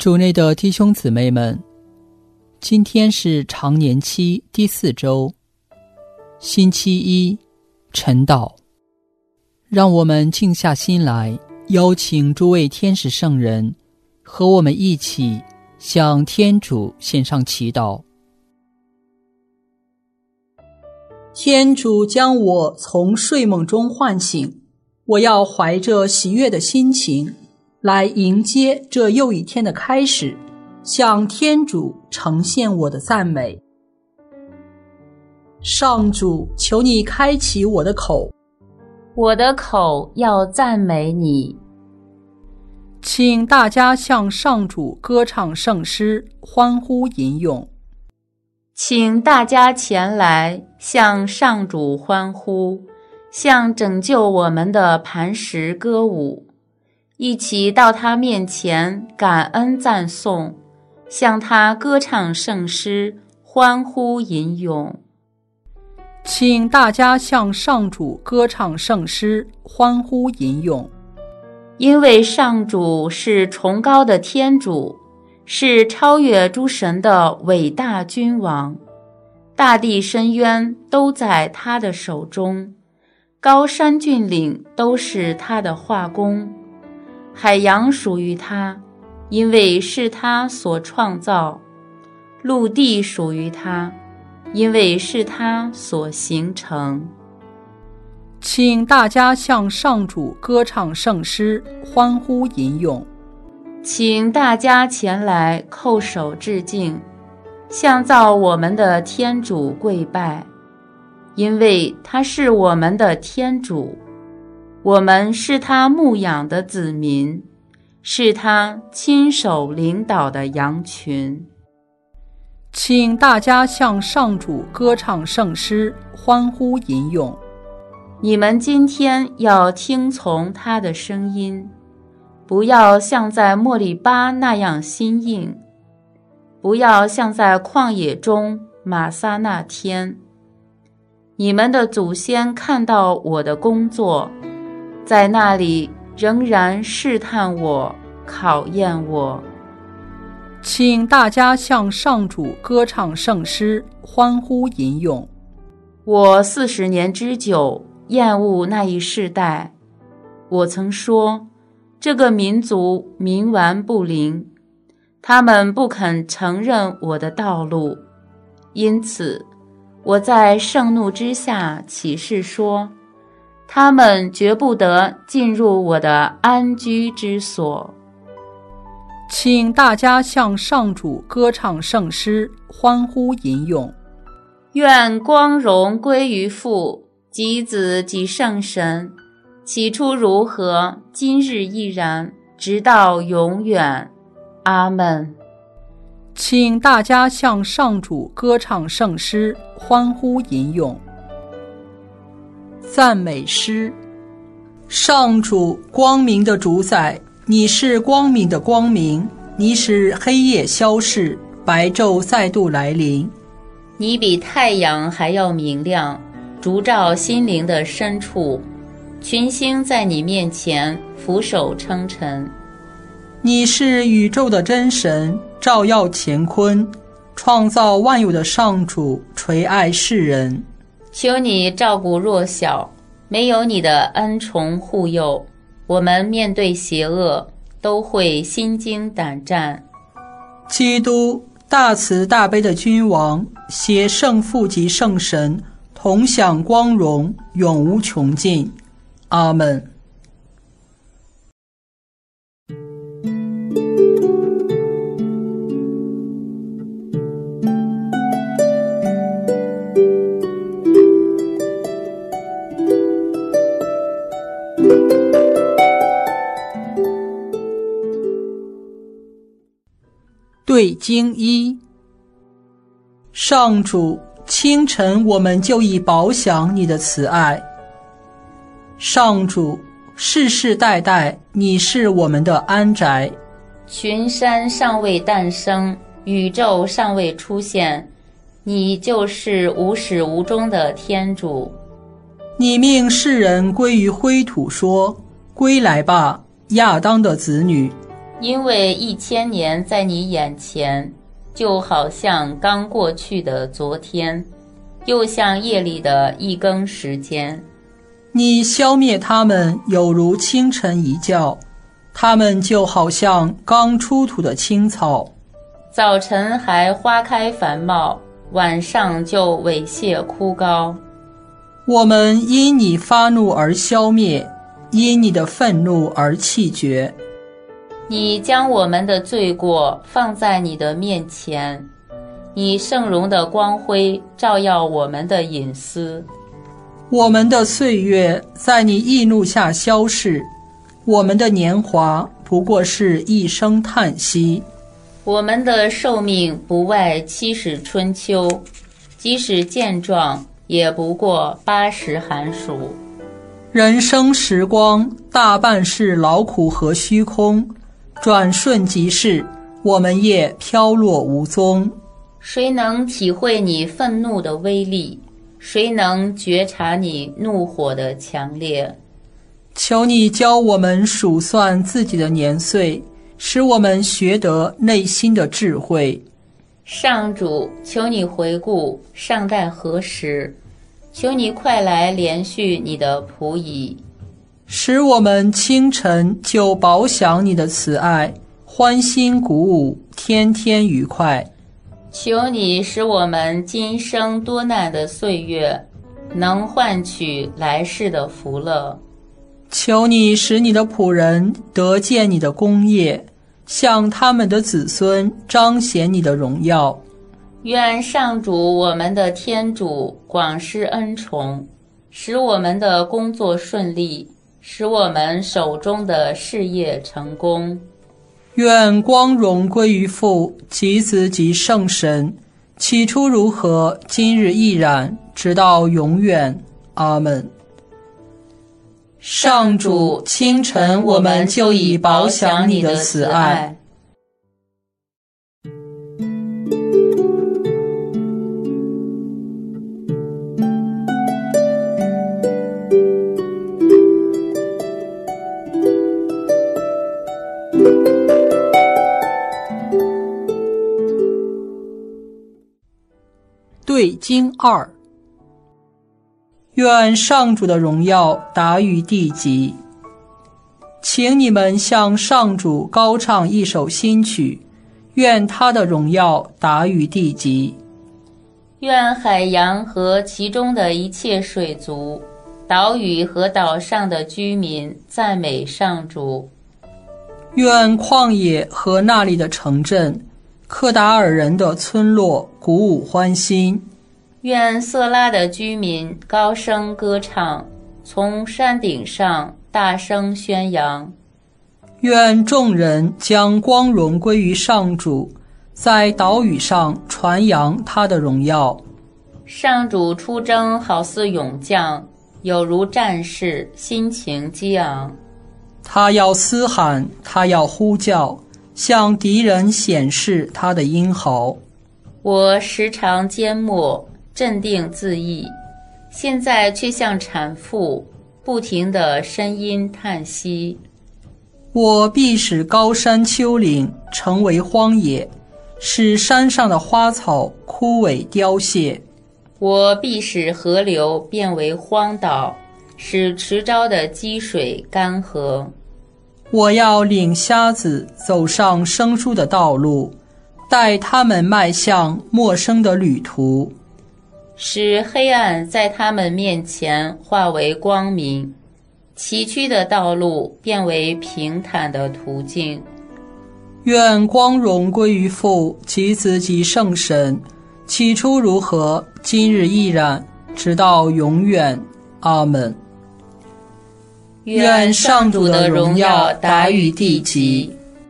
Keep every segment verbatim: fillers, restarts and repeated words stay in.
主内的弟兄姊妹们，今天是常年期第四周，星期一，晨祷。让我们静下心来，邀请诸位天使圣人和我们一起向天主献上祈祷。 天主将我从睡梦中唤醒，我要怀着喜悦的心情来迎接这又一天的开始，向天主呈现我的赞美。上主，求你开启我的口， 我的口要赞美你。 请大家向上主歌唱圣诗，欢呼吟咏。 请大家前来向上主欢呼，向拯救我们的磐石歌舞，一起到他面前感恩赞颂，向他歌唱圣诗，欢呼吟咏。 请大家向上主歌唱圣诗，欢呼吟咏。 因为上主是崇高的天主，是超越诸神的伟大君王，大地深渊都在他的手中，高山峻岭都是他的画工，海洋属于他，因为是他所创造；陆地属于他，因为是他所形成。 请大家向上主歌唱圣诗，欢呼吟咏。 请大家前来叩首致敬，向造我们的天主跪拜，因为他是我们的天主，我们是他牧养的子民，是他亲手领导的羊群。 请大家向上主歌唱圣诗，欢呼吟咏。 你们今天要听从他的声音，不要像在莫利巴那样心硬，不要像在旷野中玛撒那天。你们的祖先看到我的工作，在那里仍然试探我，考验我。 请大家向上主歌唱圣诗，欢呼吟咏。 我四十年之久厌恶那一世代，我曾说，这个民族冥顽不灵，他们不肯承认我的道路，因此我在盛怒之下起誓说，他们绝不得进入我的安居之所。 请大家向上主歌唱圣诗，欢呼吟咏。 愿光荣归于父及子及圣神，起初如何，今日亦然，直到永远。阿们。 请大家向上主歌唱圣诗，欢呼吟咏。 赞美诗。上主，光明的主宰，你是光明的光明，你使黑夜消逝，白昼再度来临。 你比太阳还要明亮，烛照心灵的深处，群星在你面前俯首称臣。 你是宇宙的真神，照耀乾坤，创造万有的上主，垂爱世人。 求你照顾弱小，没有你的恩宠护佑，我们面对邪恶都会心惊胆战。 基督，大慈大悲的君王，携圣父及圣神同享光荣，永无穷尽。阿们。对经一。上主，清晨我们就已饱享你的慈爱。上主，世世代代你是我们的安宅。 群山尚未诞生，宇宙尚未出现，你就是无始无终的天主。 你命世人归于灰土，说：归来吧，亚当的子女。 因为一千年在你眼前，就好像刚过去的昨天，又像夜里的一更时间。 你消灭他们，有如清晨一觉，他们就好像刚出土的青草。 早晨还花开繁茂，晚上就猥亵枯槁。 我们因你发怒而消灭，因你的愤怒而气绝。 你将我们的罪过放在你的面前，你圣容的光辉照耀我们的隐私。 我们的岁月在你易怒下消逝，我们的年华不过是一声叹息。 我们的寿命不外七十春秋，即使健壮，也不过八十寒暑。 人生时光大半是劳苦和虚空，转瞬即逝，我们也飘落无踪。 谁能体会你愤怒的威力？谁能觉察你怒火的强烈？ 求你教我们数算自己的年岁，使我们学得内心的智慧。 上主，求你回顾尚待何时？求你快来连续你的仆役， 使我们清晨就饱享你的慈爱，欢欣鼓舞，天天愉快。 求你使我们今生多难的岁月能换取来世的福乐。 求你使你的仆人得见你的功业，向他们的子孙彰显你的荣耀。 愿上主我们的天主广施恩宠，使我们的工作顺利，使我们手中的事业成功。 愿光荣归于父及子及圣神，起初如何，今日亦然，直到永远。阿们。上主，清晨我们就已饱享你的慈爱。对经二。愿上主的荣耀达于地极。请你们向上主高唱一首新曲，愿他的荣耀达于地极。 愿海洋和其中的一切水族，岛屿和岛上的居民赞美上主。 愿旷野和那里的城镇，克达尔人的村落鼓舞欢欣。 愿色拉的居民高声歌唱，从山顶上大声宣扬。 愿众人将光荣归于上主，在岛屿上传扬他的荣耀。 上主出征好似勇将，有如战士，心情激昂。 他要嘶喊，他要呼叫，向敌人显示他的英豪。 我时常缄默，镇定自抑，现在却像产妇，不停地呻吟叹息。 我必使高山丘陵成为荒野，使山上的花草枯萎凋谢。 我必使河流变为荒岛，使池沼的积水干涸。 我要领瞎子走上生疏的道路，带他们迈向陌生的旅途， 使黑暗在他们面前化为光明，崎岖的道路变为平坦的途径。 愿光荣归于父及子及圣神，起初如何，今日亦然，直到永远。阿们。愿上主的荣耀达于地极。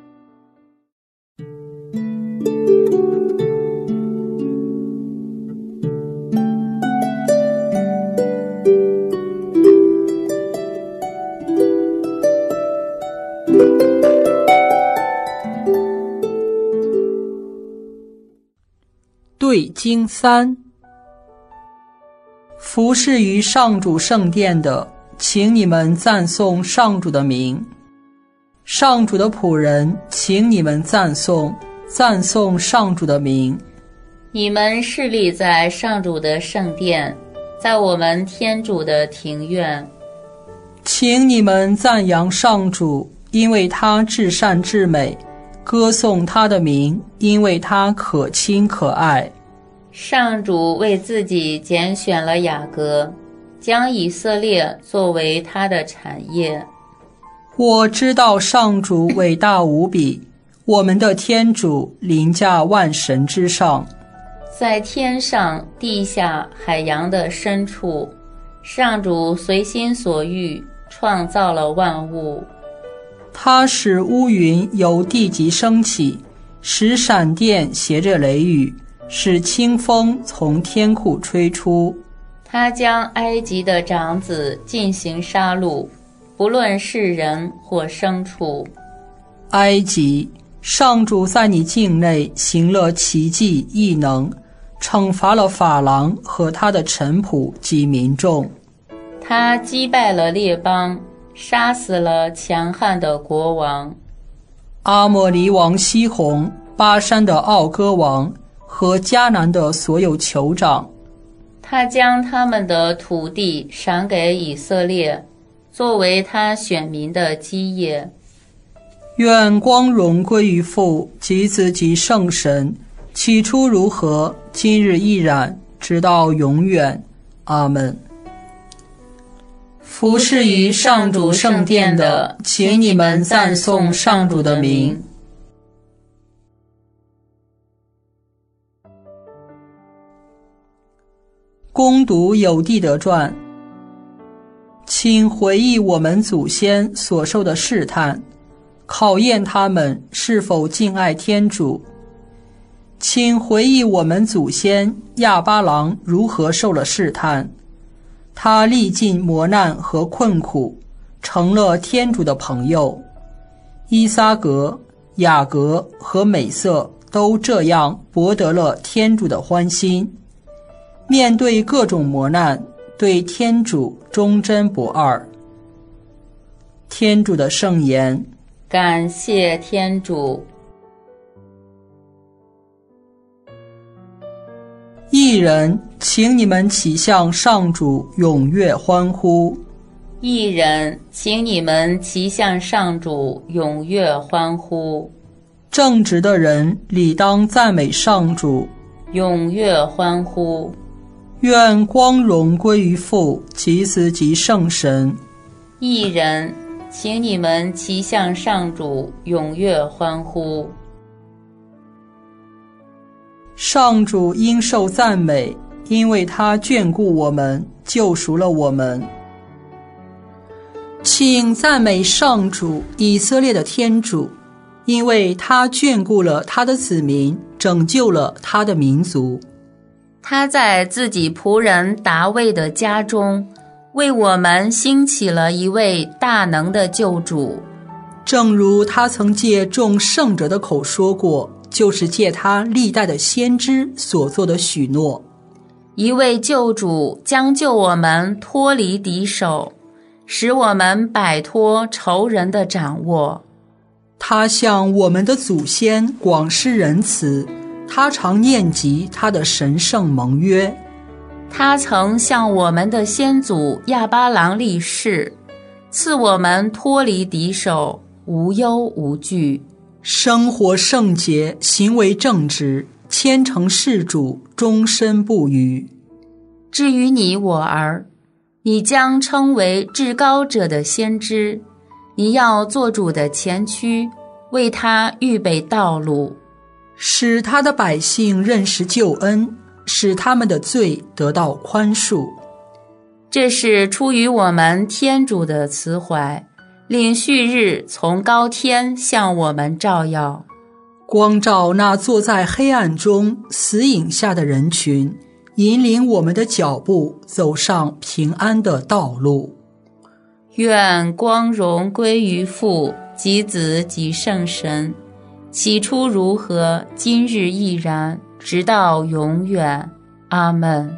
对经三。服侍于上主圣殿的，请你们赞颂上主的名。 上主的仆人，请你们赞颂，赞颂上主的名。 你们侍立在上主的圣殿，在我们天主的庭院。 请你们赞扬上主，因为他至善至美，歌颂他的名，因为他可亲可爱。 上主为自己拣选了雅各，将以色列作为他的产业。 我知道上主伟大无比，我们的天主凌驾万神之上。 在天上、地下、海洋的深处，上主随心所欲创造了万物。 他使乌云由地极升起，使闪电携着雷雨，使清风从天库吹出。 他将埃及的长子进行杀戮，不论是人或牲畜。 埃及，上主在你境内行了奇迹异能，惩罚了法郎和他的臣仆及民众。 他击败了列邦，杀死了强悍的国王。 阿摩黎王西宏、巴山的奥戈王和迦南的所有酋长。 他将他们的土地赏给以色列，作为他选民的基业。 愿光荣归于父及子及圣神，起初如何，今日亦然，直到永远。阿们。服侍于上主圣殿的，请你们赞颂上主的名。攻读有地德传。请回忆我们祖先所受的试探，考验他们是否敬爱天主。请回忆我们祖先亚巴郎如何受了试探，他历尽磨难和困苦，成了天主的朋友。伊撒格、雅各和美色都这样博得了天主的欢心。面对各种磨难，对天主忠贞不二。天主的圣言。 感谢天主。 义人，请你们齐向上主踊跃欢呼。 义人，请你们齐向上主踊跃欢呼。 正直的人理当赞美上主， 踊跃欢呼。 愿光荣归于父及子及圣神。 义人，请你们齐向上主踊跃欢呼。 上主应受赞美，因为他眷顾我们，救赎了我们。请赞美上主，以色列的天主，因为他眷顾了他的子民，拯救了他的民族。 他在自己仆人达味的家中，为我们兴起了一位大能的救主。 正如他曾借众圣者的口说过，就是借他历代的先知所做的许诺。 一位救主将救我们脱离敌手，使我们摆脱仇人的掌握。 他向我们的祖先广施仁慈，他常念及他的神圣盟约。 他曾向我们的先祖亚巴郎立誓，赐我们脱离敌手，无忧无惧， 生活圣洁，行为正直，虔诚事主，终身不渝。 至于你我儿，你将称为至高者的先知，你要做主的前驱，为他预备道路， 使他的百姓认识救恩，使他们的罪得到宽恕。 这是出于我们天主的慈怀，令旭日从高天向我们照耀， 光照那坐在黑暗中死影下的人群，引领我们的脚步走上平安的道路。 愿光荣归于父及子及圣神，起初如何，今日亦然，直到永远。阿们。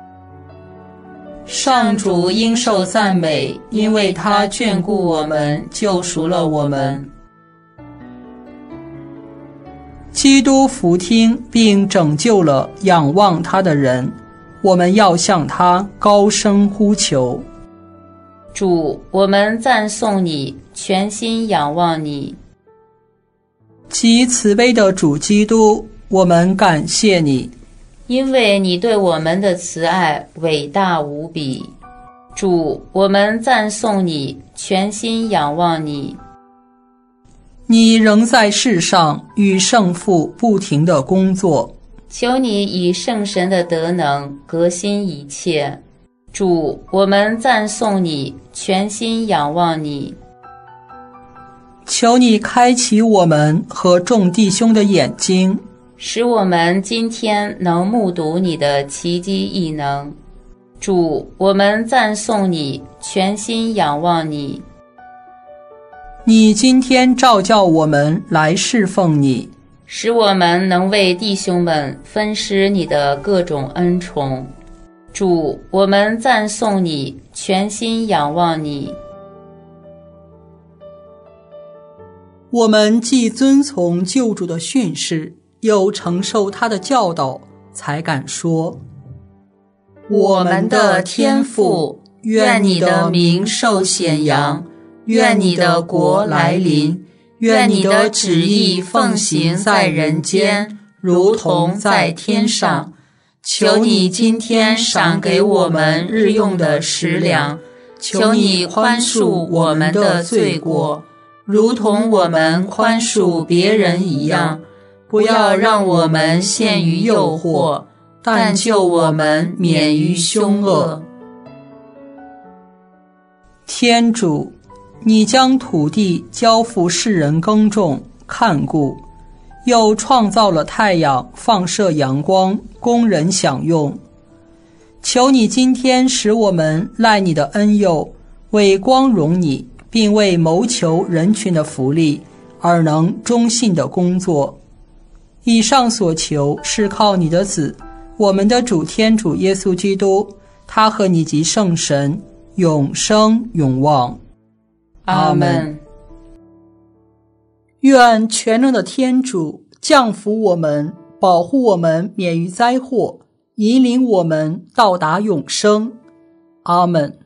上主应受赞美，因为他眷顾我们，救赎了我们。 基督俯听并拯救了仰望他的人，我们要向他高声呼求。 主，我们赞颂你，全心仰望你。 极慈悲的主基督，我们感谢你， 因为你对我们的慈爱伟大无比。主，我们赞颂你，全心仰望你。 你仍在世上与圣父不停地工作， 求你以圣神的德能革新一切。主，我们赞颂你，全心仰望你。 求你开启我们和众弟兄的眼睛， 使我们今天能目睹你的奇迹异能。主，我们赞颂你，全心仰望你。 你今天召叫我们来侍奉你， 使我们能为弟兄们分施你的各种恩宠。主，我们赞颂你，全心仰望你。 我们既遵从救主的训示，又承受他的教导，才敢说： 我们的天父，愿你的名受显扬，愿你的国来临，愿你的旨意奉行在人间，如同在天上。求你今天赏给我们日用的食粮，求你宽恕我们的罪过，如同我们宽恕别人一样。不要让我们陷于诱惑，但救我们免于凶恶。 天主，你将土地交付世人耕种看顾，又创造了太阳放射阳光供人享用。求你今天使我们赖你的恩佑，为光荣你并为谋求人群的福利而能忠信的工作。以上所求是靠你的子，我们的主天主耶稣基督，他和你及圣神永生永望。 阿们。 愿全能的天主降福我们，保护我们免于灾祸，引领我们到达永生。阿们。